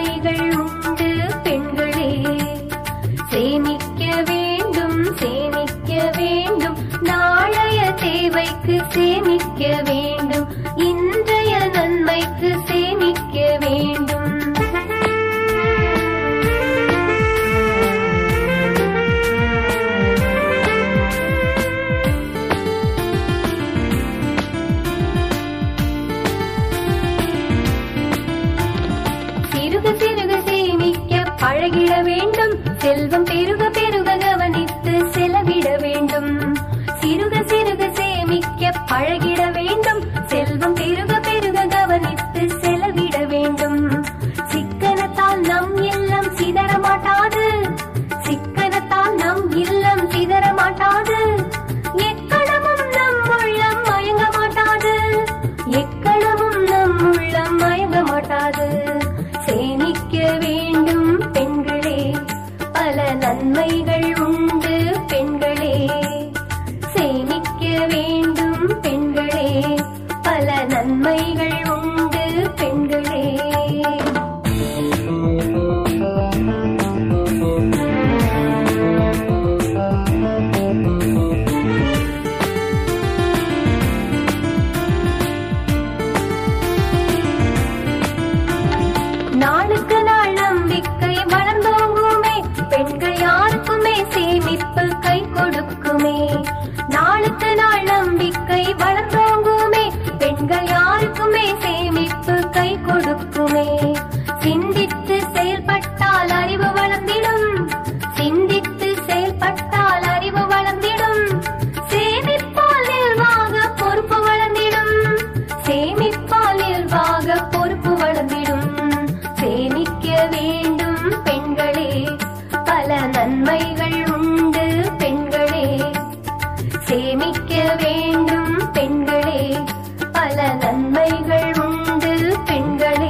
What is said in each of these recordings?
நன்மைகள் உண்டு பெண்களே. சேமிக்க வேண்டும் சேமிக்க வேண்டும், நாளைய தேவைக்கு சேமிக்க வேண்டும், இன்றைய நன்மைக்கு சேமிக்க வேண்டும். சிறுக சிறுக சேமிக்க பழகிட வேண்டும், செல்வம் பெருக பெருக கவனித்து செலவிட வேண்டும். சிறுக சிறுக சேமிக்க பழகிட வேண்டும், செல்வம் பெருக பெருக கவனித்து செலவிட வேண்டும். சிக்கனத்தால் நம் இல்லம் சிதற மாட்டாது, சிக்கனத்தால் நம் இல்லம் சிதற மாட்டாது, எக்கணமும் நம் உள்ளம் மயங்க மாட்டாது, எக்கணமும் நம் உள்ளம் மயங்க மாட்டாது. சேமிக்க வேண்டும் பெண்களே, பல நன்மைகள் உண்டு பெண்களே. சேமிக்க வேண்டும் பெண்களே, பல நன்மைகள் உண்டு பெண்களே. நாளுக்கு நாள் நம்பிக்கை வளர்ந்தோங்குமே, பெண்கள் யாருக்குமே சேமிப்பு கை கொடுக்குமே. நாளுக்கு நாள் நம்பிக்கை வளர்ந்தோங்குமே, பெண்கள் யாருக்குமே சேமிப்பு கை கொடுக்குமே. சிந்தித்து செயல்பட்டால் அறிவு வளர்ந்திடும், சிந்தித்து செயல்பட்டால் அறிவு வளர்ந்திடும், சேமிப்பால் நிர்வாக பொறுப்பு வளர்ந்திடும், சேமிப்பால் நிர்வாக பொறுப்பு வளர்ந்திடும். சேமிக்க வேண்டும் பெண்களே, பல நன்மைகள் உண்டு பெண்களே. சேமிக்க வேண்டும் பெண்களே, பல நன்மைகள் உண்டு பெண்களே.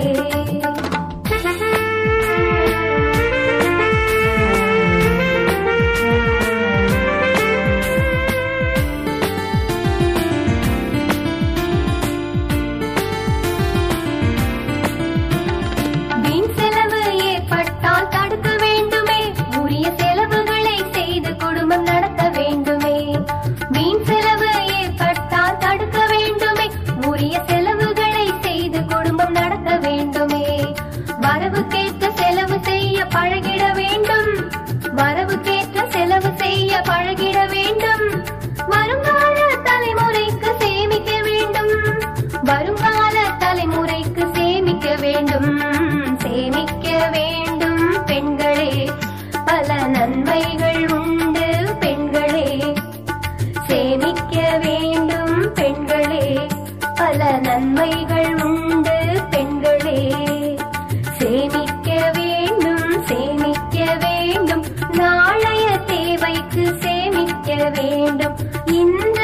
வீண் செலவு ஏற்பட்டால் தடுக்க வேண்டுமே, உரிய செலவுகளை செய்து குடும்பம் நடத்த வேண்டுமே. வீண் செலவு ஏற்பட்டால் தடுக்க வேண்டுமே, உரிய செலவுகளை செய்து குடும்பம் நடத்த வேண்டுமே. வரவுக்கேற்ற செலவு செய்ய பழகிட வேண்டும், வரவுக்கேற்ற செலவு செய்ய பழகிட வேண்டும். வருங்கால தலைமுறைக்கு சேமிக்க வேண்டும், வருங்கால தலைமுறைக்கு சேமிக்க வேண்டும். சேமிக்க வேண்டும் பெண்களே, பல நன்மைகள் உண்டு பெண்களே. சேமிக்க வேண்டும் பெண்களே, பல நன்மைகள் உண்டு பெண்களே. சேமிக்க வேண்டும் சேமிக்க வேண்டும், நாளைய தேவைக்கு சேமிக்க வேண்டும், இன்று